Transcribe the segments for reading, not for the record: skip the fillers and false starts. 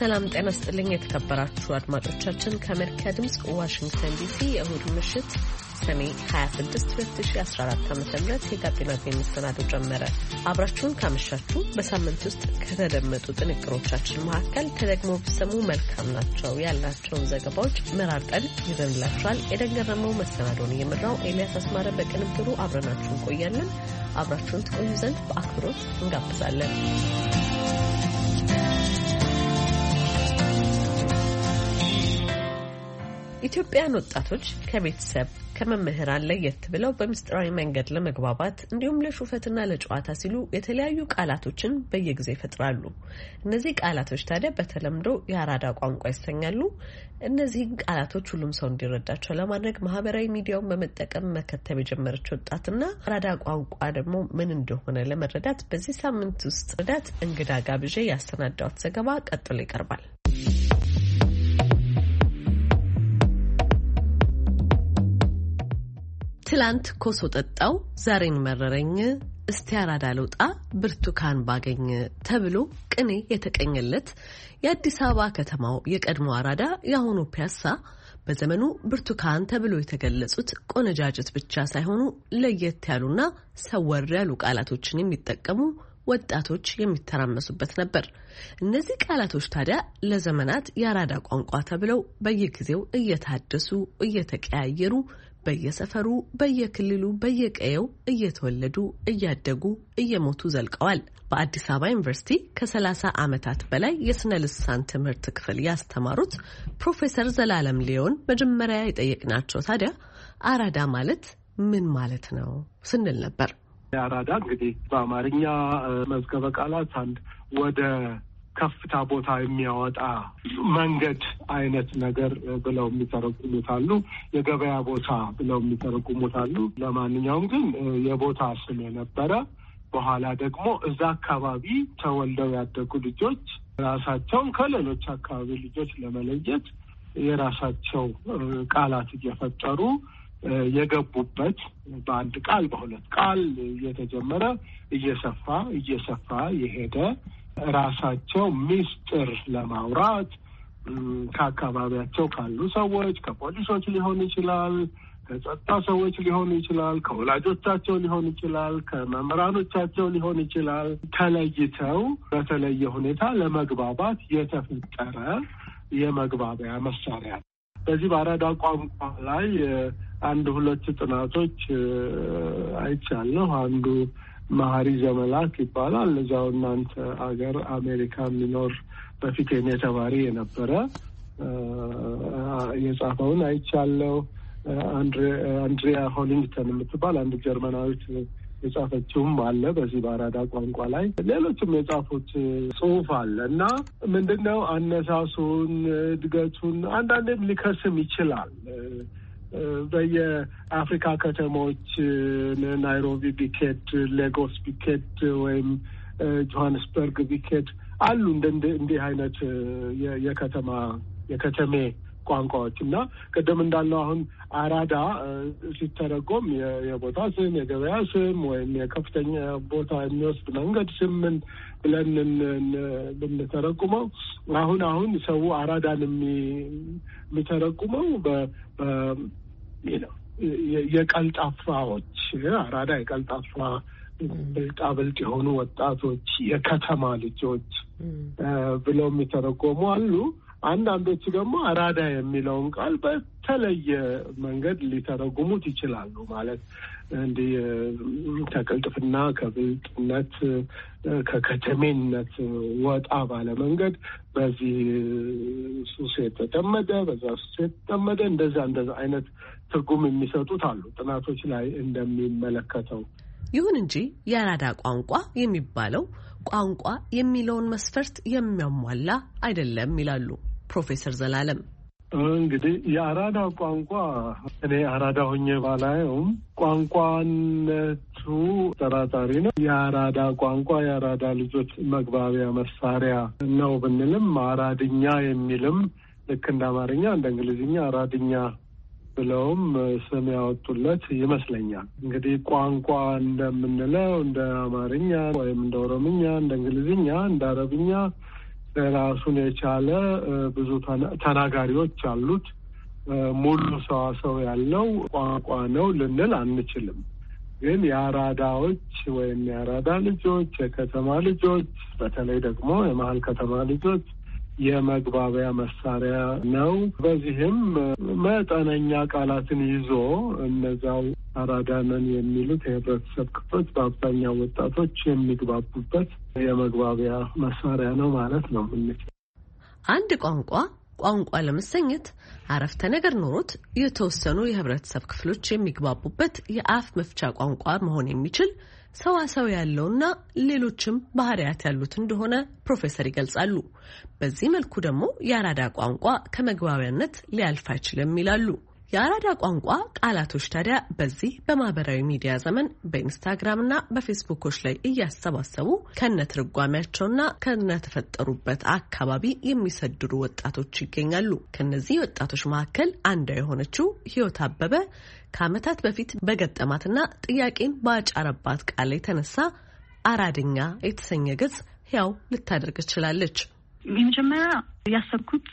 ሰላም ጤና ይስጥልኝ የተከበራችሁ አድማጮቻችን ከአሜሪካ ድምጽ ዋሽንግተን ዲሲ የእሁድ ምሽት ሰኔ 26 2014 ዓ.ም የጋቢና መሰናዶ ጀመረ። አብራችሁን ካመሻችሁ በሳምንት ውስጥ ከተደመጡ ጥንቅሮቻችን መካከል ተደግሞ ቢሰሙ መልካም ናቸው ያላቸውን ዘገባዎች መራርጠን ይዘንላችኋል። የደንገረመው መሰናዶን እየመራው ኤልያስ አስማረ በቅንብሩ አብረናችሁ እንቆያለን። አብራችሁን ትቆዩ ዘንድ በአክብሮት እንጋብዛለን። ኢትዮጵያውያን ወጣቶች ከቤተሰብ ከመምህራን ለየት ብለው በምስጢራዊ መንገድ ለመግባባት እንዲሁም ለሹፈትና ለጨዋታ ሲሉ የተለያዩ ቃላቶችን በየጊዜው ይፈጥራሉ። እነዚህ ቃላቶች ታዲያ በተለምዶ የአራዳ ቋንቋ ይሰኛሉ። እነዚህን ቃላቶች ሁሉም ሰው እንዲረዳቸው ለማድረግ ማህበራዊ ሚዲያውን በመጠቀም መከተብ የጀመረች ወጣትና አራዳ ቋንቋ ደግሞ ምን እንደሆነ ለመረዳት በዚህ ሳምንት ውስጥ ረዳት እንግዳ ጋብዤ ያሰናዳሁት ዘገባ ቀጥሎ ይቀርባል። ትላንት ኮሶ ጠጣው ዛሬን መረረኝ እስቲ አራዳ ልውጣ ብርቱካን ባገኝ ተብሎ ቅኔ የተቀኘለት የአዲስ አበባ ከተማው የቀድሞ አራዳ የአሁኑ ፒያሳ በዘመኑ ብርቱካን ተብሎ የተገለጹት ቆነጃጅት ብቻ ሳይሆኑ ለየት ያሉና ሰወር ያሉ ቃላቶችን የሚጠቀሙ ወጣቶች የሚተራመሱበት ነበር። እነዚህ ቃላቶች ታዲያ ለዘመናት የአራዳ ቋንቋ ተብለው በየጊዜው እየታደሱ እየተቀያየሩ በየሰፈሩ በየክልሉ በየቀየው እየተወለዱ እያደጉ እየሞቱ ዘልቀዋል። በአዲስ አበባ ዩኒቨርሲቲ ከ30 ዓመታት በላይ የስነ ልሳን ትምህርት ክፍል ያስተማሩት ፕሮፌሰር ዘላለም ሊዮን መጀመሪያ የጠየቅናቸው ታዲያ አራዳ ማለት ምን ማለት ነው ስንል ነበር። አራዳ እንግዲህ በአማርኛ መዝገበ ቃላት አንድ ወደ ከፍታ ቦታ የሚያወጣ መንገድ አይነት ነገር ብለው የሚተረጉሙት አሉ። የገበያ ቦታ ብለው የሚተረጉሙት አሉ። ለማንኛውም ግን የቦታ ስም የነበረ በኋላ ደግሞ እዛ አካባቢ ተወልደው ያደጉ ልጆች ራሳቸውን ከሌሎች አካባቢ ልጆች ለመለየት የራሳቸው ቃላት እየፈጠሩ የገቡበት በአንድ ቃል በሁለት ቃል እየተጀመረ እየሰፋ የሄደ ራሳቸው ሚስጥር ለማውራት ከአካባቢያቸው ካሉ ሰዎች ከፖሊሶች ሊሆን ይችላል፣ ከጸጥታ ሰዎች ሊሆን ይችላል፣ ከወላጆቻቸው ሊሆን ይችላል፣ ከመምህራኖቻቸው ሊሆን ይችላል ተለይተው በተለየ ሁኔታ ለመግባባት የተፈጠረ የመግባቢያ መሳሪያ። በዚህ በአራዳ ቋንቋ ላይ አንድ ሁለት ጥናቶች አይቻለሁ። አንዱ መሀሪ ዘመላክ ይባላል። እዛው እናንተ አገር አሜሪካ የሚኖር በፊት የኔ ተማሪ የነበረ የጻፈውን አይቻለሁ። አንድሪያ ሆሊንግተን የምትባል አንድ ጀርመናዊት የጻፈችውም አለ በዚህ በአራዳ ቋንቋ ላይ። ሌሎችም የጻፉት ጽሑፍ አለ እና ምንድነው አነሳሱን እድገቱን አንዳንዴም ሊከስም ይችላል። በየአፍሪካ ከተሞች ናይሮቢ ቢኬድ፣ ሌጎስ ቢኬድ ወይም ጆሃንስበርግ ቢኬድ አሉ እንዲህ አይነት የከተሜ ቋንቋዎች እና ቀደም እንዳለው አሁን አራዳ ሲተረጎም የቦታ ስም፣ የገበያ ስም ወይም የከፍተኛ ቦታ የሚወስድ መንገድ ስም ብለን ብንተረጉመው አሁን ሰው አራዳን የሚተረጉመው የቀልጣፋዎች አራዳ የቀልጣፋ ብልጣብልጥ የሆኑ ወጣቶች የከተማ ልጆች ብለው የሚተረጎሙ አሉ። አንዳንዶቹ ደግሞ አራዳ የሚለውን ቃል በተለየ መንገድ ሊተረጉሙት ይችላሉ። ማለት እንዲህ ከቅልጥፍና፣ ከብልጥነት፣ ከከተሜነት ወጣ ባለ መንገድ በዚህ ሱስ የተጠመደ በዛ ሱስ የተጠመደ እንደዛ አይነት ትርጉም የሚሰጡት አሉ ጥናቶች ላይ እንደሚመለከተው። ይሁን እንጂ የአራዳ ቋንቋ የሚባለው ቋንቋ የሚለውን መስፈርት የሚያሟላ አይደለም ይላሉ ፕሮፌሰር ዘላለም። እንግዲህ የአራዳ ቋንቋ እኔ አራዳ ሆኜ ባላየውም ቋንቋነቱ ጠራጣሪ ነው። የአራዳ ቋንቋ የአራዳ ልጆች መግባቢያ መሳሪያ ነው ብንልም አራድኛ የሚልም ልክ እንደ አማርኛ እንደ እንግሊዝኛ አራድኛ ብለውም ስም ያወጡለት ይመስለኛል። እንግዲህ ቋንቋ እንደምንለው እንደ አማርኛ ወይም እንደ ኦሮምኛ፣ እንደ እንግሊዝኛ፣ እንደ አረብኛ ራሱን የቻለ ብዙ ተናጋሪዎች አሉት። ሙሉ ሰዋሰው ያለው ቋንቋ ነው ልንል አንችልም። ግን የአራዳዎች ወይም የአራዳ ልጆች፣ የከተማ ልጆች፣ በተለይ ደግሞ የመሀል ከተማ ልጆች የመግባቢያ መሳሪያ ነው። በዚህም መጠነኛ ቃላትን ይዞ እነዛው አራዳነን የሚሉት የህብረተሰብ ክፍሎች በአብዛኛው ወጣቶች የሚግባቡበት የመግባቢያ መሳሪያ ነው ማለት ነው የምንችለው። አንድ ቋንቋ ለመሰኘት አረፍተ ነገር ኖሮት የተወሰኑ የህብረተሰብ ክፍሎች የሚግባቡበት የአፍ መፍቻ ቋንቋ መሆን የሚችል ሰዋሰው ያለውና ሌሎችም ባህሪያት ያሉት እንደሆነ ፕሮፌሰር ይገልጻሉ። በዚህ መልኩ ደግሞ የአራዳ ቋንቋ ከመግባቢያነት ሊያልፍ አይችልም ይላሉ። የአራዳ ቋንቋ ቃላቶች ታዲያ በዚህ በማህበራዊ ሚዲያ ዘመን በኢንስታግራምና በፌስቡኮች ላይ እያሰባሰቡ ከነትርጓሜያቸውና ከነተፈጠሩበት አካባቢ የሚሰድሩ ወጣቶች ይገኛሉ። ከነዚህ ወጣቶች መካከል አንዷ የሆነችው ህይወት አበበ ከዓመታት በፊት በገጠማትና ጥያቄን ባጫረባት ቃል የተነሳ አራድኛ የተሰኘ ገጽ ሕያው ልታደርግ ትችላለች። የመጀመሪያ ያሰብኩት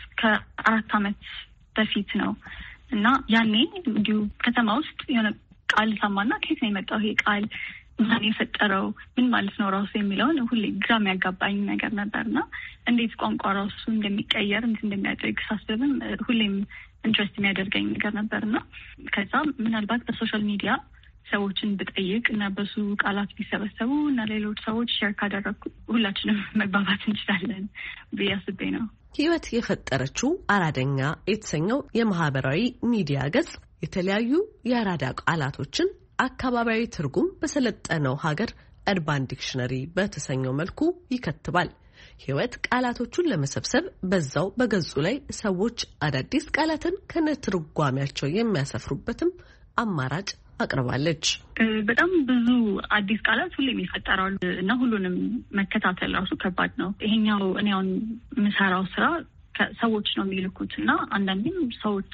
ከ4 ዓመት በፊት ነው እና ያኔ እንዲሁ ከተማ ውስጥ የሆነ ቃል ሰማና ከየት ነው የመጣው ይሄ ቃል ማን የፈጠረው ምን ማለት ነው ራሱ የሚለውን ሁሌ ግራም ያጋባኝ ነገር ነበርና እንዴት ቋንቋ ራሱ እንደሚቀየር እንዴት እንደሚያደርግ ሳስብም ሁሌም ኢንትረስት የሚያደርገኝ ነገር ነበርና ከዛ ምናልባት በሶሻል ሚዲያ ሰዎችን ብጠይቅ እና በሱ ቃላት ቢሰበሰቡ እና ሌሎች ሰዎች ሼር ካደረጉ ሁላችንም መግባባት እንችላለን ብዬ አስቤ ነው። ህይወት የፈጠረችው አራደኛ የተሰኘው የማህበራዊ ሚዲያ ገጽ የተለያዩ የአራዳ ቃላቶችን አካባቢያዊ ትርጉም በሰለጠነው ሀገር አርባን ዲክሽነሪ በተሰኘው መልኩ ይከትባል። ህይወት ቃላቶቹን ለመሰብሰብ በዛው በገጹ ላይ ሰዎች አዳዲስ ቃላትን ከነትርጓሜያቸው የሚያሰፍሩበትም አማራጭ አቅርባለች። በጣም ብዙ አዲስ ቃላት ሁሌም ይፈጠራሉ እና ሁሉንም መከታተል ራሱ ከባድ ነው። ይሄኛው እኔ አሁን የምሰራው ስራ ሰዎች ነው የሚልኩት እና አንዳንዴም ሰዎች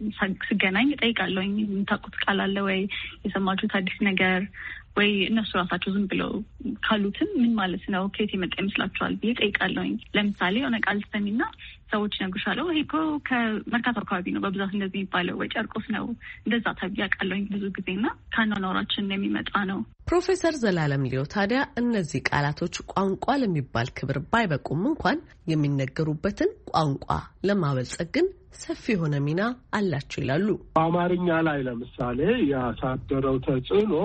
ስገናኝ እጠይቃለሁ የምታውቁት ቃል አለ ወይ የሰማችሁት አዲስ ነገር ወይ እነሱ ራሳቸው ዝም ብለው ካሉትም ምን ማለት ነው ከየት የመጣ ይመስላችኋል ብዬ እጠይቃለሁኝ። ለምሳሌ የሆነ ቃል ስተሚና ሰዎች ነግሩሻለሁ ይሄ እኮ ከመርካቶ አካባቢ ነው በብዛት እንደዚህ የሚባለው ወይ ጨርቆስ ነው እንደዛ ተብዬ አውቃለሁኝ ብዙ ጊዜና ከአኗኗራችን የሚመጣ ነው። ፕሮፌሰር ዘላለም ሊዮ ታዲያ እነዚህ ቃላቶች ቋንቋ ለሚባል ክብር ባይበቁም እንኳን የሚነገሩበትን ቋንቋ ለማበልጸግ ግን ሰፊ የሆነ ሚና አላቸው ይላሉ። በአማርኛ ላይ ለምሳሌ ያሳደረው ተጽዕኖ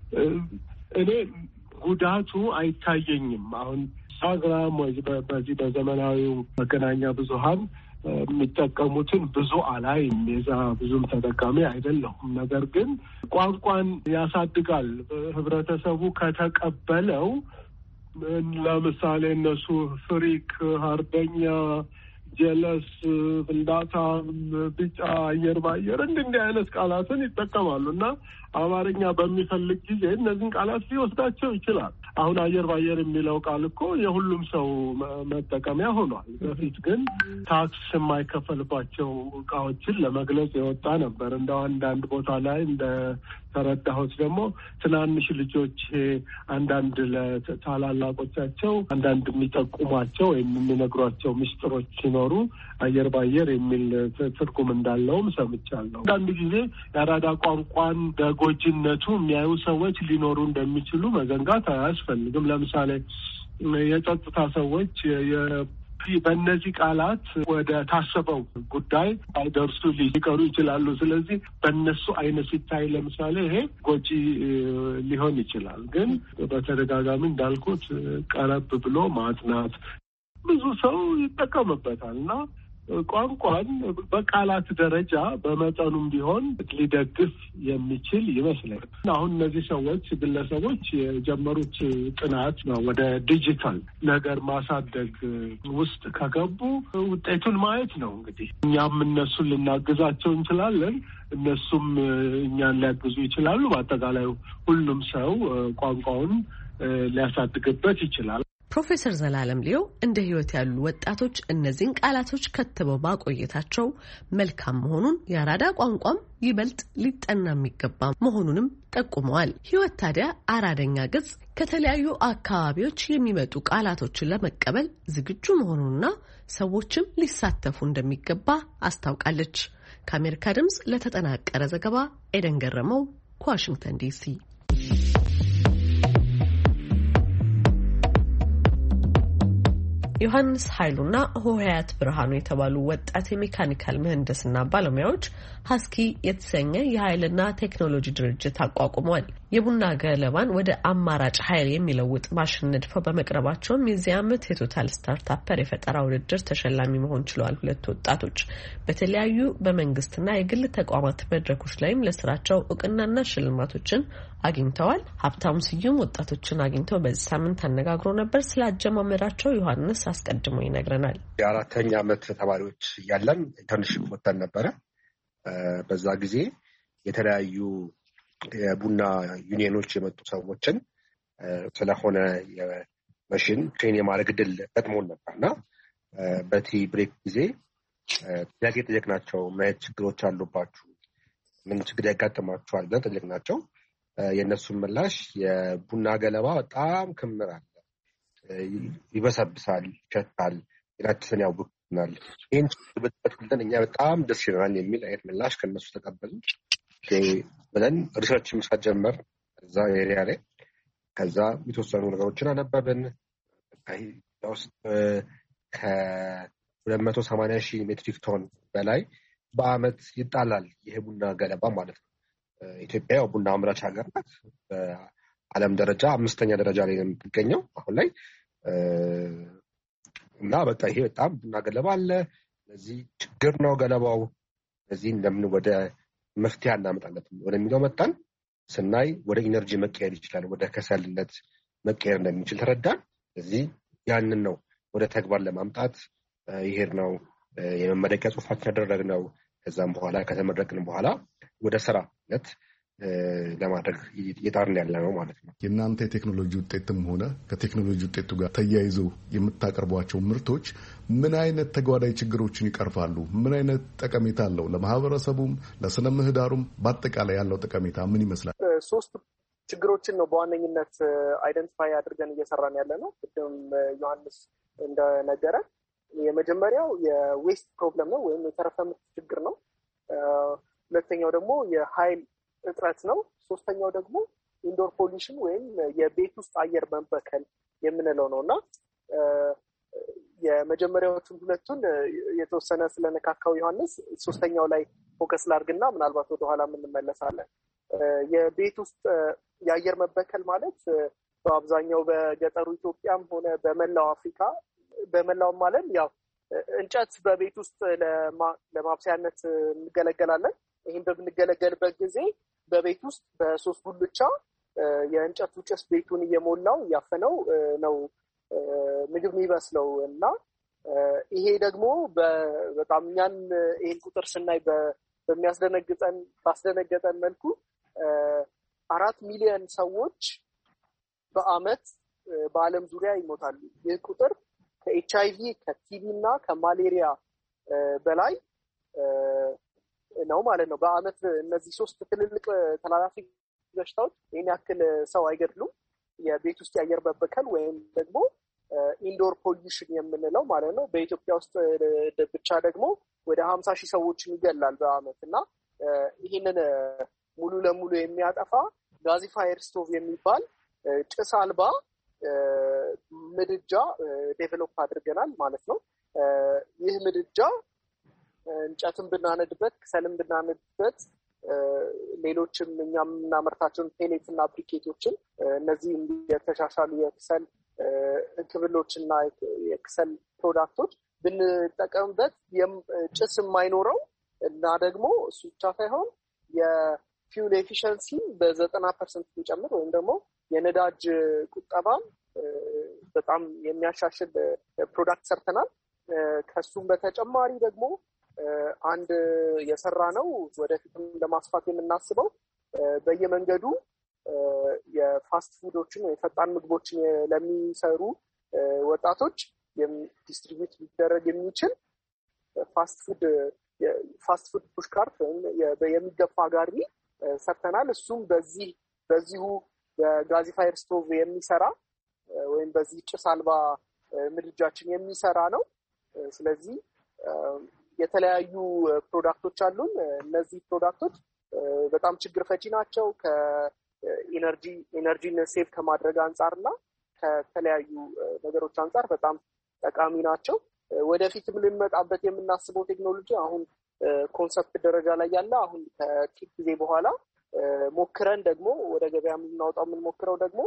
እኔ ጉዳቱ አይታየኝም። አሁን ኢንስታግራም ወይ በዚህ በዘመናዊው መገናኛ ብዙሃን የሚጠቀሙትን ብዙ አላይም። የዛ ብዙም ተጠቃሚ አይደለሁም። ነገር ግን ቋንቋን ያሳድጋል። ህብረተሰቡ ከተቀበለው ለምሳሌ እነሱ ፍሪክ፣ አርበኛ፣ ጀለስ፣ ፍንዳታ፣ ቢጫ፣ አየር ባየር እንዲህ አይነት ቃላትን ይጠቀማሉ እና አማርኛ በሚፈልግ ጊዜ እነዚህን ቃላት ሊወስዳቸው ይችላል። አሁን አየር ባየር የሚለው ቃል እኮ የሁሉም ሰው መጠቀሚያ ሆኗል። በፊት ግን ታክስ የማይከፈልባቸው እቃዎችን ለመግለጽ የወጣ ነበር። እንደው አንዳንድ ቦታ ላይ እንደ ተረዳሁት ደግሞ ትናንሽ ልጆች አንዳንድ ለታላላቆቻቸው አንዳንድ የሚጠቁሟቸው ወይም የሚነግሯቸው ምስጢሮች ሲኖሩ አየር ባየር የሚል ትርጉም እንዳለውም ሰምቻለሁ። አንዳንድ ጊዜ የአራዳ ቋንቋን በጎጅነቱ የሚያዩ ሰዎች ሊኖሩ እንደሚችሉ መዘንጋት አያስፈልግም። ለምሳሌ የጸጥታ ሰዎች በእነዚህ ቃላት ወደ ታሰበው ጉዳይ አይደርሱ ሊቀሩ ይችላሉ። ስለዚህ በእነሱ አይነት ሲታይ ለምሳሌ ይሄ ጎጂ ሊሆን ይችላል። ግን በተደጋጋሚ እንዳልኩት ቀረብ ብሎ ማጥናት ብዙ ሰው ይጠቀምበታል እና ቋንቋን በቃላት ደረጃ በመጠኑም ቢሆን ሊደግፍ የሚችል ይመስላል። አሁን እነዚህ ሰዎች ግለሰቦች የጀመሩት ጥናት ነው ወደ ዲጂታል ነገር ማሳደግ ውስጥ ከገቡ ውጤቱን ማየት ነው። እንግዲህ እኛም እነሱን ልናግዛቸው እንችላለን፣ እነሱም እኛን ሊያግዙ ይችላሉ። በአጠቃላይ ሁሉም ሰው ቋንቋውን ሊያሳድግበት ይችላል። ፕሮፌሰር ዘላለም ሊዮ እንደ ህይወት ያሉ ወጣቶች እነዚህን ቃላቶች ከትበው ማቆየታቸው መልካም መሆኑን የአራዳ ቋንቋም ይበልጥ ሊጠና የሚገባ መሆኑንም ጠቁመዋል። ህይወት ታዲያ አራደኛ ገጽ ከተለያዩ አካባቢዎች የሚመጡ ቃላቶችን ለመቀበል ዝግጁ መሆኑንና ሰዎችም ሊሳተፉ እንደሚገባ አስታውቃለች። ከአሜሪካ ድምጽ ለተጠናቀረ ዘገባ ኤደን ገረመው ከዋሽንግተን ዲሲ። ዮሐንስ ኃይሉና ሆሄያት ብርሃኑ የተባሉ ወጣት የሜካኒካል ምህንድስና ባለሙያዎች ሀስኪ የተሰኘ የኃይልና ቴክኖሎጂ ድርጅት አቋቁመዋል። የቡና ገለባን ወደ አማራጭ ኃይል የሚለውጥ ማሽን ነድፈው በመቅረባቸውም የዚህ ዓመት የቶታል ስታርታፐር የፈጠራ ውድድር ተሸላሚ መሆን ችለዋል። ሁለቱ ወጣቶች በተለያዩ በመንግስትና የግል ተቋማት መድረኮች ላይም ለስራቸው እውቅናና ሽልማቶችን አግኝተዋል። ሀብታሙ ስዩም ወጣቶችን አግኝተው በዚህ ሳምንት አነጋግሮ ነበር። ስለ አጀማመራቸው ዮሐንስ አስቀድሞ ይነግረናል። የአራተኛ ዓመት ተማሪዎች ያለን ኢንተርንሺፕ ወጥተን ነበረ። በዛ ጊዜ የተለያዩ የቡና ዩኒየኖች የመጡ ሰዎችን ስለሆነ የመሽን ትሬን የማድረግ ድል ገጥሞን ነበርና በቲ ብሬክ ጊዜ ጥያቄ ጠየቅናቸው። ምን አይነት ችግሮች አሉባችሁ? ምን ችግር ያጋጥማችኋል ብለን ጠየቅናቸው። የእነሱን ምላሽ የቡና ገለባ በጣም ክምር አለ፣ ይበሰብሳል፣ ይሸታል፣ ጤናችንን ያውክናል፣ ይህን ብለን እኛ በጣም ደስ ይለናል የሚል አይነት ምላሽ ከእነሱ ተቀበልን ብለን ሪሰርች መስራት ጀመር እዛ ኤሪያ ላይ። ከዛ የተወሰኑ ነገሮችን አነበብን። ውስጥ ከ280,000 ሜትሪክ ቶን በላይ በአመት ይጣላል ይሄ ቡና ገለባ ማለት ነው። ኢትዮጵያ ያው ቡና አምራች ሀገር ናት። በዓለም ደረጃ 5ኛ ደረጃ ላይ ነው የምትገኘው አሁን ላይ እና በቃ ይሄ በጣም ቡና ገለባ አለ። ስለዚህ ችግር ነው ገለባው። ስለዚህ እንደምን ወደ መፍትሄ እናመጣለት ወደሚለው መጣን። ስናይ ወደ ኢነርጂ መቀየር ይችላል፣ ወደ ከሰልነት መቀየር እንደሚችል ተረዳን። ስለዚህ ያንን ነው ወደ ተግባር ለማምጣት ይሄድ ነው የመመረቂያ ጽሑፋችን ያደረግነው። ከዛም በኋላ ከተመረቅን በኋላ ወደ ስራነት ለማድረግ እየጣርን ያለ ነው ማለት ነው። የእናንተ የቴክኖሎጂ ውጤትም ሆነ ከቴክኖሎጂ ውጤቱ ጋር ተያይዘው የምታቀርቧቸው ምርቶች ምን አይነት ተጓዳኝ ችግሮችን ይቀርፋሉ? ምን አይነት ጠቀሜታ አለው? ለማህበረሰቡም፣ ለስነ ምህዳሩም በአጠቃላይ ያለው ጠቀሜታ ምን ይመስላል? 3 ችግሮችን ነው በዋነኝነት አይደንቲፋይ አድርገን እየሰራን ያለ ነው። ቅድም ዮሐንስ እንደነገረ የመጀመሪያው የዌስት ፕሮብለም ነው ወይም የተረፈ ምርት ችግር ነው። ሁለተኛው ደግሞ የኃይል እጥረት ነው። ሶስተኛው ደግሞ ኢንዶር ፖሊሽን ወይም የቤት ውስጥ አየር መበከል የምንለው ነው እና የመጀመሪያዎቹን ሁለቱን የተወሰነ ስለነካካው ዮሐንስ ሶስተኛው ላይ ፎከስ ላድርግና ምናልባት ወደኋላ እንመለሳለን። የቤት ውስጥ የአየር መበከል ማለት በአብዛኛው በገጠሩ ኢትዮጵያም ሆነ በመላው አፍሪካ በመላውም ዓለም ያው እንጨት በቤት ውስጥ ለማብሰያነት እንገለገላለን። ይህም በምንገለገልበት ጊዜ በቤት ውስጥ በ3 ጉልቻ የእንጨቱ ጭስ ቤቱን እየሞላው እያፈነው ነው ምግብ የሚበስለው እና ይሄ ደግሞ በጣም እኛን ይህን ቁጥር ስናይ ባስደነገጠን መልኩ 4 ሚሊዮን ሰዎች በአመት በዓለም ዙሪያ ይሞታሉ። ይህ ቁጥር ከኤችአይቪ ከቲቪ እና ከማሌሪያ በላይ ነው ማለት ነው። በአመት እነዚህ 3 ትልልቅ ተላላፊ በሽታዎች ይህን ያክል ሰው አይገድሉም። የቤት ውስጥ የአየር መበከል ወይም ደግሞ ኢንዶር ፖሊሽን የምንለው ማለት ነው። በኢትዮጵያ ውስጥ ብቻ ደግሞ ወደ 50,000 ሰዎችን ይገላል በአመት እና ይህንን ሙሉ ለሙሉ የሚያጠፋ ጋዚፋየር ስቶቭ የሚባል ጭስ አልባ ምድጃ ዴቨሎፕ አድርገናል ማለት ነው። ይህ ምድጃ እንጨትን ብናነድበት፣ ክሰልን ብናነድበት፣ ሌሎችም እኛም የምናመርታቸውን ፔሌት እና ብሪኬቶችን እነዚህ የተሻሻሉ የክሰል ክብሎችና የክሰል ፕሮዳክቶች ብንጠቀምበት ጭስ የማይኖረው እና ደግሞ እሱ ብቻ ሳይሆን የፊውል ኤፊሽንሲ በ90% የሚጨምር ወይም ደግሞ የነዳጅ ቁጠባም በጣም የሚያሻሽል ፕሮዳክት ሰርተናል። ከሱም በተጨማሪ ደግሞ አንድ የሰራ ነው ወደፊትም ለማስፋት የምናስበው በየመንገዱ የፋስት ፉዶችን የፈጣን ምግቦችን ለሚሰሩ ወጣቶች ዲስትሪቢዩት ሊደረግ የሚችል ፋስት ፉድ ፑሽ ካርት የሚገፋ ጋሪ ሰርተናል። እሱም በዚሁ በጋዚፋየር ስቶቭ የሚሰራ ወይም በዚህ ጭስ አልባ ምድጃችን የሚሰራ ነው። ስለዚህ የተለያዩ ፕሮዳክቶች አሉን። እነዚህ ፕሮዳክቶች በጣም ችግር ፈቺ ናቸው። ከኢነርጂን ሴቭ ከማድረግ አንጻርና ከተለያዩ ነገሮች አንጻር በጣም ጠቃሚ ናቸው። ወደፊትም ልንመጣበት የምናስበው ቴክኖሎጂ አሁን ኮንሰፕት ደረጃ ላይ ያለ አሁን ከጥቂት ጊዜ በኋላ ሞክረን ደግሞ ወደ ገበያ የምናወጣው የምንሞክረው ደግሞ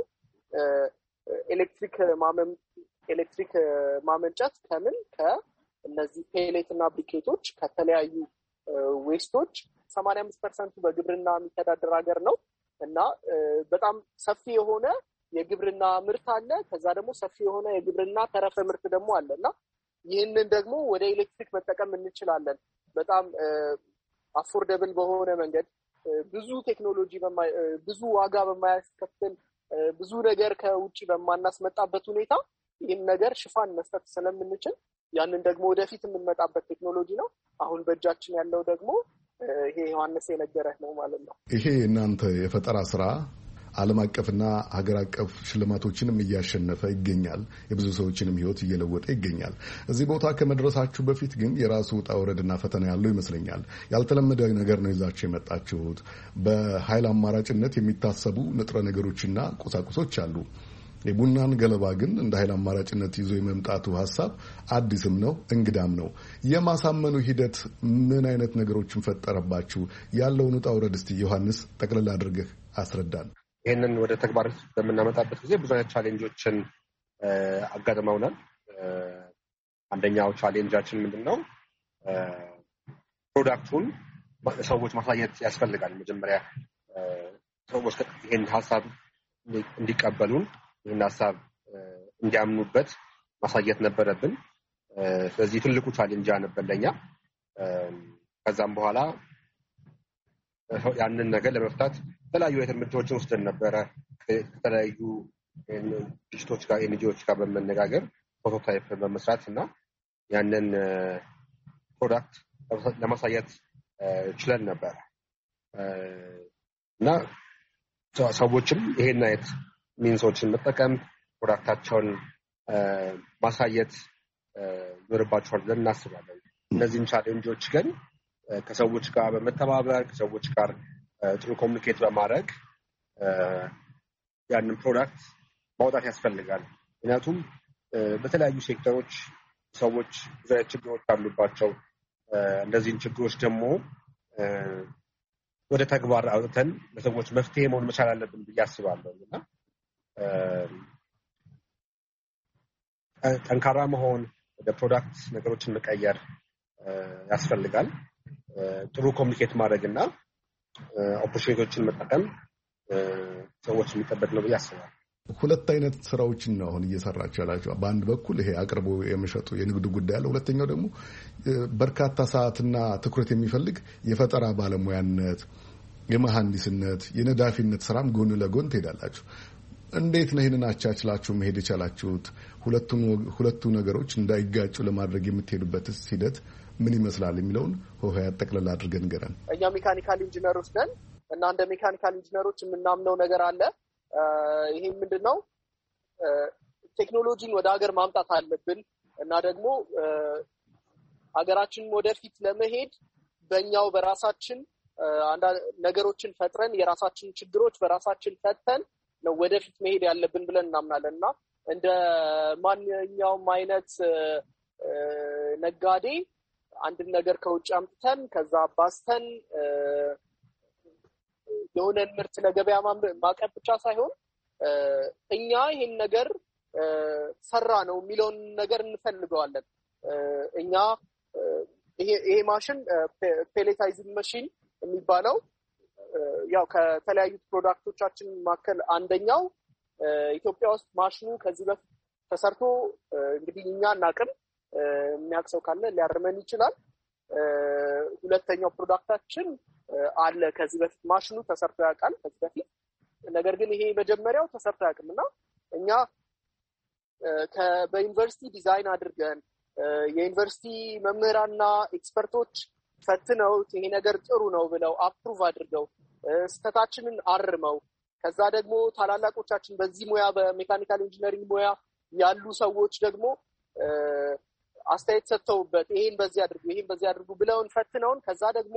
ኤሌክትሪክ ማመንጨት ከእነዚህ ፔሌት እና ብሪኬቶች ከተለያዩ ዌስቶች 85% በግብርና የሚተዳደር ሀገር ነው እና በጣም ሰፊ የሆነ የግብርና ምርት አለ። ከዛ ደግሞ ሰፊ የሆነ የግብርና ተረፈ ምርት ደግሞ አለ እና ይህንን ደግሞ ወደ ኤሌክትሪክ መጠቀም እንችላለን። በጣም አፎርደብል በሆነ መንገድ ብዙ ቴክኖሎጂ ብዙ ዋጋ በማያስከፍል ብዙ ነገር ከውጭ በማናስመጣበት ሁኔታ ይህን ነገር ሽፋን መስጠት ስለምንችል ያንን ደግሞ ወደፊት የምንመጣበት ቴክኖሎጂ ነው። አሁን በእጃችን ያለው ደግሞ ይሄ ዮሐንስ የነገረህ ነው ማለት ነው። ይሄ እናንተ የፈጠራ ስራ ዓለም አቀፍና ሀገር አቀፍ ሽልማቶችንም እያሸነፈ ይገኛል። የብዙ ሰዎችንም ሕይወት እየለወጠ ይገኛል። እዚህ ቦታ ከመድረሳችሁ በፊት ግን የራሱ ውጣ ውረድና ፈተና ያለው ይመስለኛል። ያልተለመደ ነገር ነው ይዛችሁ የመጣችሁት። በኃይል አማራጭነት የሚታሰቡ ንጥረ ነገሮችና ቁሳቁሶች አሉ። የቡናን ገለባ ግን እንደ ኃይል አማራጭነት ይዞ የመምጣቱ ሀሳብ አዲስም ነው እንግዳም ነው። የማሳመኑ ሂደት ምን አይነት ነገሮችን ፈጠረባችሁ? ያለውን ውጣ ውረድ እስቲ ዮሐንስ ጠቅልል አድርገህ አስረዳን። ይህንን ወደ ተግባር በምናመጣበት ጊዜ ብዙ አይነት ቻሌንጆችን አጋጥመውናል። አንደኛው ቻሌንጃችን ምንድን ነው? ፕሮዳክቱን ሰዎች ማሳየት ያስፈልጋል። መጀመሪያ ሰዎች ይህን ሀሳብ እንዲቀበሉን፣ ይህን ሀሳብ እንዲያምኑበት ማሳየት ነበረብን። ስለዚህ ትልቁ ቻሌንጅ ነበር ለኛ። ከዛም በኋላ ያንን ነገር ለመፍታት የተለያዩ እርምጃዎችን ወስደን ነበረ። ከተለያዩ ድርጅቶች ጋር ኤንጂኦዎች ጋር በመነጋገር ፕሮቶታይፕ በመስራት እና ያንን ፕሮዳክት ለማሳየት ችለን ነበረ እና ሰዎችም ይሄን አይነት ሚንሶችን መጠቀም ፕሮዳክታቸውን ማሳየት ይኖርባቸዋል ብለን እናስባለን። እነዚህን ቻሌንጆች ግን ከሰዎች ጋር በመተባበር ከሰዎች ጋር ጥሩ ኮሚኒኬት በማድረግ ያንን ፕሮዳክት ማውጣት ያስፈልጋል። ምክንያቱም በተለያዩ ሴክተሮች ሰዎች ብዙ አይነት ችግሮች አሉባቸው። እነዚህን ችግሮች ደግሞ ወደ ተግባር አውጥተን ለሰዎች መፍትሄ መሆን መቻል አለብን ብዬ አስባለሁ እና ጠንካራ መሆን፣ ወደ ፕሮዳክት ነገሮችን መቀየር ያስፈልጋል። ጥሩ ኮሚኒኬት ማድረግ እና ኦፖርቹኒቲዎችን መጠቀም ሰዎች የሚጠበቅ ነው ብዬ አስባለሁ። ሁለት አይነት ስራዎችን ነው አሁን እየሰራችሁ ያላችሁ። በአንድ በኩል ይሄ አቅርቦ የመሸጡ የንግዱ ጉዳይ አለ። ሁለተኛው ደግሞ በርካታ ሰዓትና ትኩረት የሚፈልግ የፈጠራ ባለሙያነት፣ የመሐንዲስነት፣ የነዳፊነት ስራም ጎን ለጎን ትሄዳላችሁ። እንዴት ነው ይህንን አቻችላችሁ መሄድ የቻላችሁት? ሁለቱ ነገሮች እንዳይጋጩ ለማድረግ የምትሄዱበት ሂደት ምን ይመስላል የሚለውን ሆሄያት ጠቅለል አድርገን ንገረን። እኛ ሜካኒካል ኢንጂነሮች ነን እና እንደ ሜካኒካል ኢንጂነሮች የምናምነው ነገር አለ። ይሄ ምንድን ነው? ቴክኖሎጂን ወደ ሀገር ማምጣት አለብን እና ደግሞ ሀገራችንን ወደፊት ለመሄድ በእኛው በራሳችን አንዳንድ ነገሮችን ፈጥረን የራሳችን ችግሮች በራሳችን ፈተን ነው ወደፊት መሄድ ያለብን ብለን እናምናለን እና እንደ ማንኛውም አይነት ነጋዴ አንድን ነገር ከውጭ አምጥተን ከዛ አባስተን የሆነን ምርት ለገበያ ማቅረብ ብቻ ሳይሆን እኛ ይሄን ነገር ሰራ ነው የሚለውን ነገር እንፈልገዋለን። እኛ ይሄ ማሽን ፔሌታይዚንግ ማሽን የሚባለው ያው ከተለያዩ ፕሮዳክቶቻችን መካከል አንደኛው ኢትዮጵያ ውስጥ ማሽኑ ከዚህ በፊት ተሰርቶ እንግዲህ እኛ እናቅም፣ የሚያውቅ ሰው ካለ ሊያርመን ይችላል። ሁለተኛው ፕሮዳክታችን አለ ከዚህ በፊት ማሽኑ ተሰርቶ ያውቃል ከዚህ በፊት። ነገር ግን ይሄ መጀመሪያው ተሰርቶ ያውቅም እና እኛ በዩኒቨርሲቲ ዲዛይን አድርገን የዩኒቨርሲቲ መምህራንና ኤክስፐርቶች ፈትነው ይሄ ነገር ጥሩ ነው ብለው አፕሩቭ አድርገው ስህተታችንን አርመው ከዛ ደግሞ ታላላቆቻችን በዚህ ሙያ በሜካኒካል ኢንጂነሪንግ ሙያ ያሉ ሰዎች ደግሞ አስተያየት ሰጥተውበት ይሄን በዚህ አድርጉ ብለውን ፈትነውን ከዛ ደግሞ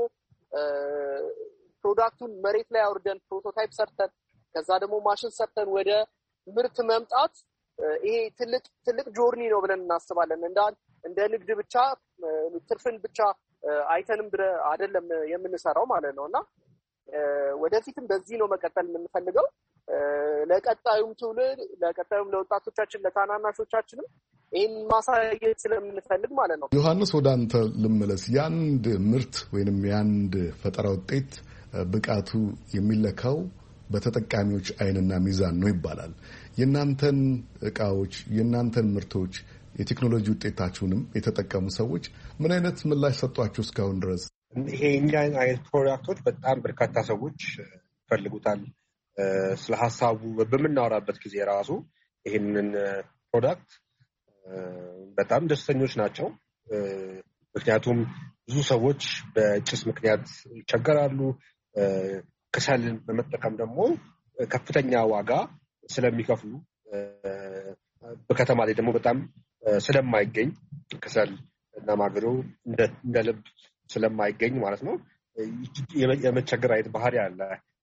ፕሮዳክቱን መሬት ላይ አውርደን ፕሮቶታይፕ ሰርተን ከዛ ደግሞ ማሽን ሰርተን ወደ ምርት መምጣት ይሄ ትልቅ ጆርኒ ነው ብለን እናስባለን። እንደ ንግድ ብቻ ትርፍን ብቻ አይተንም አይደለም የምንሰራው ማለት ነውና ወደፊትም በዚህ ነው መቀጠል የምንፈልገው። ለቀጣዩም ትውልድ ለቀጣዩም ለወጣቶቻችን ለታናናሾቻችንም ይህን ማሳየት ስለምንፈልግ ማለት ነው። ዮሐንስ ወደ አንተ ልመለስ። የአንድ ምርት ወይንም የአንድ ፈጠራ ውጤት ብቃቱ የሚለካው በተጠቃሚዎች አይንና ሚዛን ነው ይባላል። የእናንተን እቃዎች የእናንተን ምርቶች የቴክኖሎጂ ውጤታችሁንም የተጠቀሙ ሰዎች ምን አይነት ምላሽ ሰጧችሁ እስካሁን ድረስ? ይሄ እኛ አይነት ፕሮዳክቶች በጣም በርካታ ሰዎች ይፈልጉታል። ስለ ሀሳቡ በምናወራበት ጊዜ ራሱ ይሄንን ፕሮዳክት በጣም ደስተኞች ናቸው። ምክንያቱም ብዙ ሰዎች በጭስ ምክንያት ይቸገራሉ። ከሰልን በመጠቀም ደግሞ ከፍተኛ ዋጋ ስለሚከፍሉ በከተማ ላይ ደግሞ በጣም ስለማይገኝ ከሰል እና ማገዶ እንደ ልብ ስለማይገኝ ማለት ነው የመቸገር አይነት ባህሪ አለ።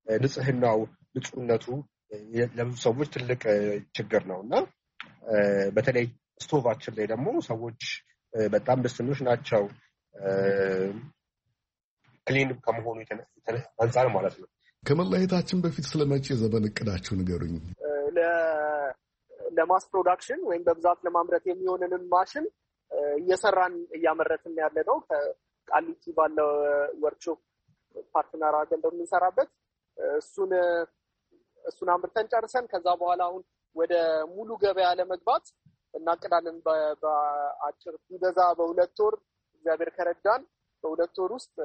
ንጹህነቱ ለብዙ ሰዎች ትልቅ ችግር ነው እና በተለይ ስቶቫችን ላይ ደግሞ ሰዎች በጣም ደስተኞች ናቸው። ክሊን ከመሆኑ አንጻር ማለት ነው። ከመለየታችን በፊት ስለ መጪ ዘመን እቅዳችሁ ንገሩኝ። ለማስ ፕሮዳክሽን ወይም በብዛት ለማምረት የሚሆንንን ማሽን እየሰራን እያመረትን ያለ ነው። ከቃሊቲ ባለው ወርክሾፕ ፓርትነር አድርገን በምንሰራበት እሱን አምርተን ጨርሰን ከዛ በኋላ አሁን ወደ ሙሉ ገበያ ለመግባት እናቅዳለን። በአጭር ቢበዛ በ2 ወር እግዚአብሔር ከረዳን በ2 ወር ውስጥ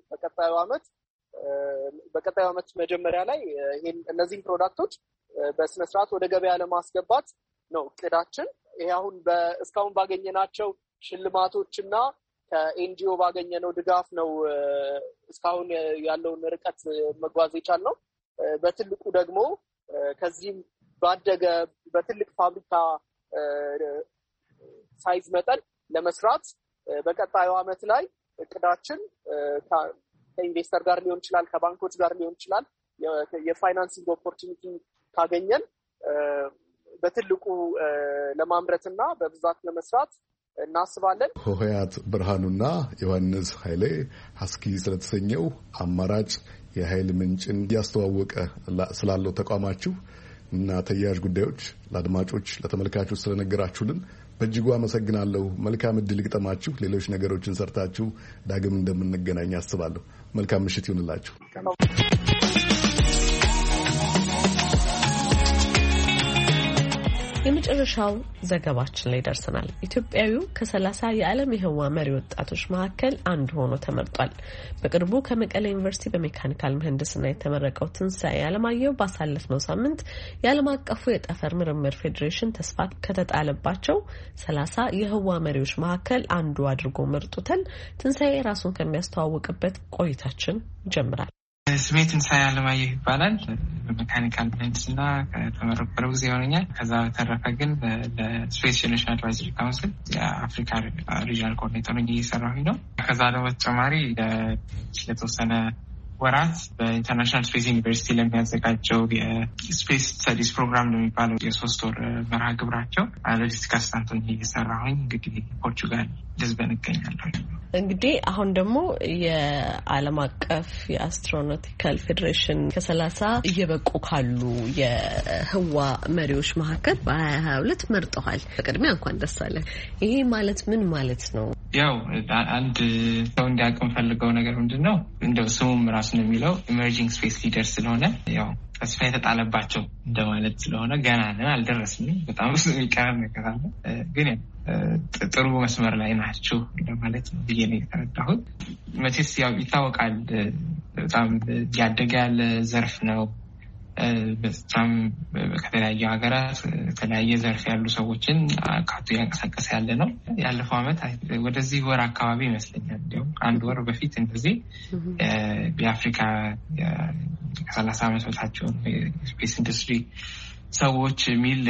በቀጣዩ ዓመት መጀመሪያ ላይ እነዚህን ፕሮዳክቶች በስነ ስርዓት ወደ ገበያ ለማስገባት ነው እቅዳችን። ይሄ አሁን እስካሁን ባገኘናቸው ሽልማቶችና ከኤንጂኦ ባገኘነው ድጋፍ ነው እስካሁን ያለውን ርቀት መጓዝ የቻልነው። በትልቁ ደግሞ ከዚህም ባደገ በትልቅ ፋብሪካ ሳይዝ መጠን ለመስራት በቀጣዩ ዓመት ላይ እቅዳችን ከኢንቨስተር ጋር ሊሆን ይችላል፣ ከባንኮች ጋር ሊሆን ይችላል። የፋይናንሲንግ ኦፖርቹኒቲ ካገኘን በትልቁ ለማምረትና በብዛት ለመስራት እናስባለን። ሆሄያት ብርሃኑና ዮሐንስ ኃይሌ ሀስኪ ስለተሰኘው አማራጭ የኃይል ምንጭን እያስተዋወቀ ስላለው ተቋማችሁ እና ተያያዥ ጉዳዮች ለአድማጮች ለተመልካቾች ስለነገራችሁልን በእጅጉ አመሰግናለሁ። መልካም እድል ይግጠማችሁ። ሌሎች ነገሮችን ሰርታችሁ ዳግም እንደምንገናኝ አስባለሁ። መልካም ምሽት ይሁንላችሁ። የመጨረሻው ዘገባችን ላይ ደርሰናል። ኢትዮጵያዊው ከ30 የዓለም የህዋ መሪ ወጣቶች መካከል አንዱ ሆኖ ተመርጧል። በቅርቡ ከመቀሌ ዩኒቨርሲቲ በሜካኒካል ምህንድስና የተመረቀው ትንሳኤ አለማየሁ ባሳለፍነው ሳምንት የዓለም አቀፉ የጠፈር ምርምር ፌዴሬሽን ተስፋ ከተጣለባቸው 30 የህዋ መሪዎች መካከል አንዱ አድርጎ መርጦታል። ትንሳኤ ራሱን ከሚያስተዋውቅበት ቆይታችን ይጀምራል። ስሜ ትንሳኤ አለማየሁ ይባላል። በሜካኒካል ምህንድስና ከተመረቀው ጊዜ ይሆነኛል። ከዛ በተረፈ ግን ለስፔስ ጄኔሬሽን አድቫይዘሪ ካውንስል የአፍሪካ ሪጂናል ኮኦርዲኔተር ሆኜ እየሰራሁኝ ነው። ከዛ ደግሞ በተጨማሪ ለተወሰነ ወራት በኢንተርናሽናል ስፔስ ዩኒቨርሲቲ ለሚያዘጋጀው የስፔስ ስተዲስ ፕሮግራም ለሚባለው የ3 ወር መርሃ ግብራቸው ሎጂስቲክ አሲስታንት ሆኜ እየሰራሁኝ እንግዲህ ፖርቹጋል ሊዝበን እገኛለሁ። እንግዲህ አሁን ደግሞ የዓለም አቀፍ የአስትሮኖቲካል ፌዴሬሽን ከ30 እየበቁ ካሉ የህዋ መሪዎች መካከል በ2022 መርጠዋል። በቅድሚያ እንኳን ደስ አለ። ይሄ ማለት ምን ማለት ነው? ያው አንድ ሰው እንዲያውቅ ፈልገው ነገር ምንድነው እንደው ስሙም ራሱ ነው የሚለው ኢመርጂንግ ስፔስ ሊደር ስለሆነ ያው ተስፋ የተጣለባቸው እንደማለት ስለሆነ ገና ነን አልደረስንም። በጣም ብዙ የሚቀር ነገር አለ፣ ግን ጥሩ መስመር ላይ ናችሁ እንደማለት ነው ብዬ ነው የተረዳሁት። መቼስ ያው ይታወቃል በጣም ያደገ ያለ ዘርፍ ነው። በጣም ከተለያዩ ሀገራት ከተለያየ ዘርፍ ያሉ ሰዎችን አካቶ ያንቀሳቀሰ ያለ ነው። ያለፈው ዓመት ወደዚህ ወር አካባቢ ይመስለኛል እንዲያው አንድ ወር በፊት እንደዚህ የአፍሪካ ከ30 ዓመት በታች ስፔስ ኢንዱስትሪ ሰዎች የሚል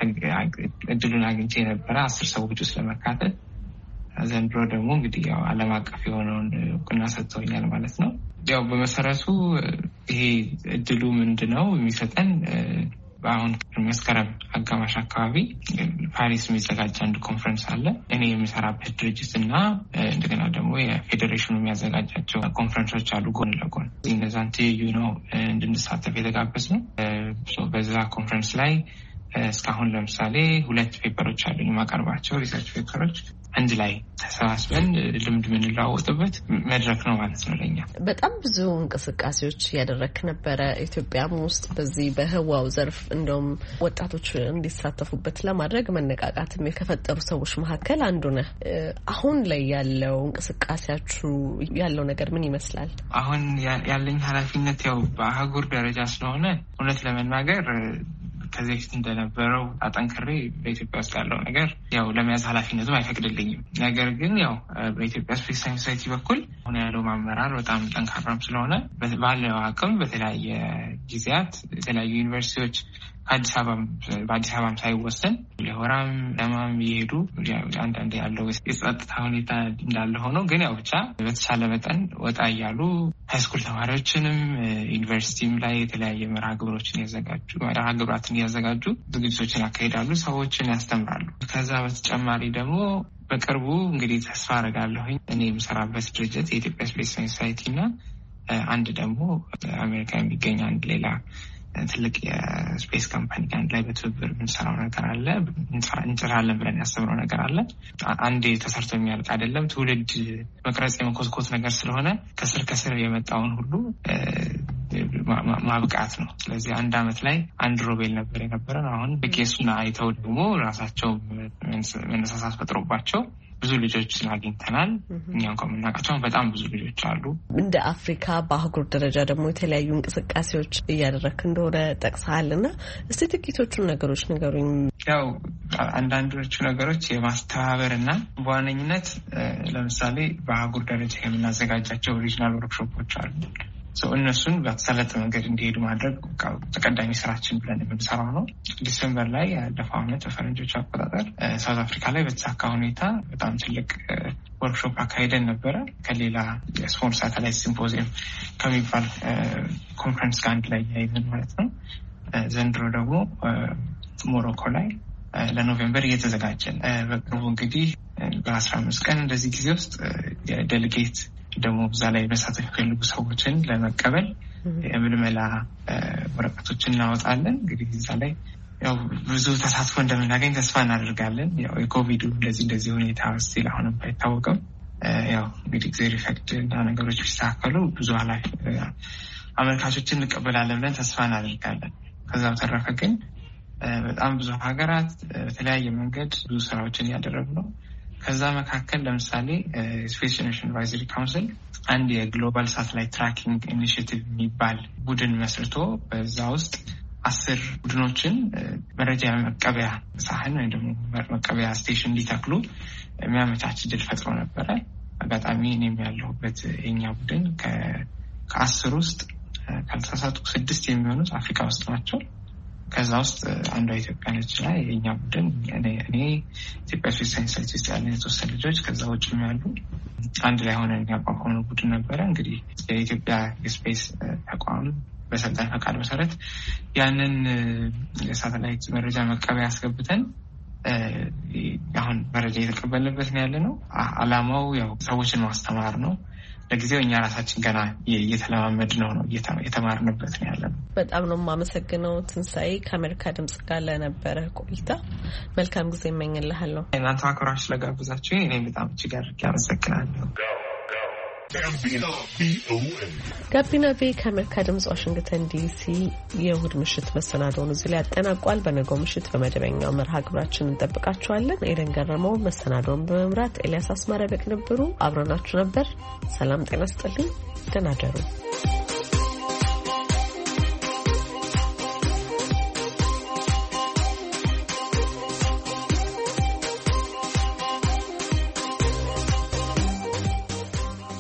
እድሉን አግኝቼ ነበረ 10 ሰዎች ውስጥ ለመካተት። ዘንድሮ ደግሞ እንግዲህ ያው ዓለም አቀፍ የሆነውን እውቅና ሰጥተውኛል ማለት ነው። ያው በመሰረቱ ይሄ እድሉ ምንድነው የሚሰጠን? በአሁን መስከረም አጋማሽ አካባቢ ፓሪስ የሚዘጋጅ አንድ ኮንፈረንስ አለ። እኔ የሚሰራበት ድርጅት እና እንደገና ደግሞ የፌዴሬሽኑ የሚያዘጋጃቸው ኮንፈረንሶች አሉ ጎን ለጎን። እነዛን ትይዩ ነው እንድንሳተፍ የተጋበዝ ነው። በዛ ኮንፈረንስ ላይ እስካሁን ለምሳሌ 2 ፔፐሮች አሉ የማቀርባቸው ሪሰርች ፔፐሮች አንድ ላይ ተሰባስበን ልምድ የምንለዋወጥበት መድረክ ነው ማለት ነው ለኛ። በጣም ብዙ እንቅስቃሴዎች እያደረክ ነበረ ኢትዮጵያም ውስጥ በዚህ በህዋው ዘርፍ እንደውም ወጣቶች እንዲሳተፉበት ለማድረግ መነቃቃትም ከፈጠሩ ሰዎች መካከል አንዱ ነህ። አሁን ላይ ያለው እንቅስቃሴያችሁ ያለው ነገር ምን ይመስላል? አሁን ያለኝ ኃላፊነት ያው በአህጉር ደረጃ ስለሆነ እውነት ለመናገር ከዚህ በፊት እንደነበረው አጠንክሬ በኢትዮጵያ ውስጥ ያለው ነገር ያው ለመያዝ ኃላፊነቱም አይፈቅድልኝም። ነገር ግን ያው በኢትዮጵያ ስፔስ ሳይንስ ሶሳይቲ በኩል አሁን ያለው ማመራር በጣም ጠንካራም ስለሆነ ባለው አቅም በተለያየ ጊዜያት የተለያዩ ዩኒቨርሲቲዎች በአዲስ አበባም ሳይወሰን ለሆራም ለማም እየሄዱ አንዳንድ ያለው የጸጥታ ሁኔታ እንዳለ ሆኖ ግን ያው ብቻ በተቻለ መጠን ወጣ እያሉ ሃይስኩል ተማሪዎችንም ዩኒቨርሲቲም ላይ የተለያየ መርሃ ግብሮችን ያዘጋጁ ዝግጅቶችን ያካሂዳሉ፣ ሰዎችን ያስተምራሉ። ከዛ በተጨማሪ ደግሞ በቅርቡ እንግዲህ ተስፋ አደርጋለሁኝ እኔ የምሰራበት ድርጅት የኢትዮጵያ ስፔስ ሳይንስ ሶሳይቲ እና አንድ ደግሞ አሜሪካ የሚገኝ አንድ ሌላ ትልቅ የስፔስ ካምፓኒ አንድ ላይ በትብብር የምንሰራው ነገር አለ። እንሰራለን ብለን ያሰብነው ነገር አለ። አንዴ ተሰርቶ የሚያልቅ አይደለም። ትውልድ መቅረጽ የመኮትኮት ነገር ስለሆነ ከስር የመጣውን ሁሉ ማብቃት ነው። ስለዚህ 1 ዓመት ላይ አንድ ሮቤል ነበር የነበረን። አሁን በኬሱን አይተው ደግሞ ራሳቸው መነሳሳት ፈጥሮባቸው ብዙ ልጆች አግኝተናል። እኛ እንኳን የምናውቃቸው በጣም ብዙ ልጆች አሉ። እንደ አፍሪካ በአህጉር ደረጃ ደግሞ የተለያዩ እንቅስቃሴዎች እያደረክ እንደሆነ ጠቅሰሃልና እስቲ ጥቂቶቹን ነገሮች ንገሩኝ። ያው አንዳንዶቹ ነገሮች የማስተባበር እና በዋነኝነት ለምሳሌ በአህጉር ደረጃ የምናዘጋጃቸው ኦሪጂናል ወርክሾፖች አሉ። እነሱን በተሰለጠ መንገድ እንዲሄዱ ማድረግ ተቀዳሚ ስራችን ብለን የምንሰራው ነው። ዲሴምበር ላይ ያለፈው ዓመት በፈረንጆች አቆጣጠር ሳውዝ አፍሪካ ላይ በተሳካ ሁኔታ በጣም ትልቅ ወርክሾፕ አካሄደን ነበረ ከሌላ የስሞል ሳተላይት ሲምፖዚየም ከሚባል ኮንፈረንስ ጋር አንድ ላይ ያይዘን ማለት ነው። ዘንድሮ ደግሞ ሞሮኮ ላይ ለኖቬምበር እየተዘጋጀን በቅርቡ እንግዲህ በ15 ቀን እንደዚህ ጊዜ ውስጥ የዴሊጌት ደግሞ እዛ ላይ መሳተፍ የሚፈልጉ ሰዎችን ለመቀበል የምልመላ ወረቀቶችን እናወጣለን። እንግዲህ እዛ ላይ ያው ብዙ ተሳትፎ እንደምናገኝ ተስፋ እናደርጋለን። ያው የኮቪዱ እንደዚህ ሁኔታ ስቲል አሁንም ባይታወቅም ያው እንግዲህ ጊዜ ሪፈክት እና ነገሮች ቢስተካከሉ ብዙ አመልካቾችን እንቀበላለን ብለን ተስፋ እናደርጋለን። ከዛ በተረፈ ግን በጣም ብዙ ሀገራት በተለያየ መንገድ ብዙ ስራዎችን እያደረጉ ነው። ከዛ መካከል ለምሳሌ ስፔስ ጄኔሬሽን አድቫይዘሪ ካውንስል አንድ የግሎባል ሳተላይት ትራኪንግ ኢኒሺቲቭ የሚባል ቡድን መስርቶ በዛ ውስጥ 10 ቡድኖችን መረጃ መቀበያ ሳህን ወይም ደግሞ መቀበያ ስቴሽን እንዲተክሉ የሚያመቻች ድል ፈጥሮ ነበረ። አጋጣሚ እኔም ያለሁበት የኛ ቡድን ከ10 ውስጥ ካልተሳሳትኩ 6 የሚሆኑት አፍሪካ ውስጥ ናቸው። ከዛ ውስጥ አንዷ ኢትዮጵያ ነች። ላይ የኛ ቡድን እኔ ኢትዮጵያ ስፔስ ሳይንስ ሶሳይቲ ውስጥ ያለን የተወሰኑ ልጆች ከዛ ውጭ ያሉ አንድ ላይ ሆነን ያቋቋምነው ቡድን ነበረ። እንግዲህ የኢትዮጵያ የስፔስ ተቋም በሰጠን ፈቃድ መሰረት ያንን የሳተላይት መረጃ መቀበያ ያስገብተን አሁን መረጃ እየተቀበልንበት ነው ያለ ነው። አላማው ያው ሰዎችን ማስተማር ነው። ለጊዜው እኛ ራሳችን ገና እየተለማመድ ነው እየተማርንበት ነው ያለ ነው። በጣም ነው የማመሰግነው ትንሳኤ ከአሜሪካ ድምጽ ጋር ለነበረ ቆይታ መልካም ጊዜ እመኝልሃለሁ። እናንተ አክብራችሁ ስለጋበዛችሁ እኔ በጣም እጅግ አድርጌ አመሰግናለሁ። ጋቢና ቪ ከአሜሪካ ድምጽ ዋሽንግተን ዲሲ የእሁድ ምሽት መሰናዶውን እዚህ ላይ ያጠናቋል። በነገው ምሽት በመደበኛው መርሃ ግብራችን እንጠብቃችኋለን። ኤደን ገረመው መሰናዶውን በመምራት ኤልያስ አስማረ በቅንብሩ አብረናችሁ ነበር። ሰላም ጤና ስጥልኝ። ደህና ደሩ።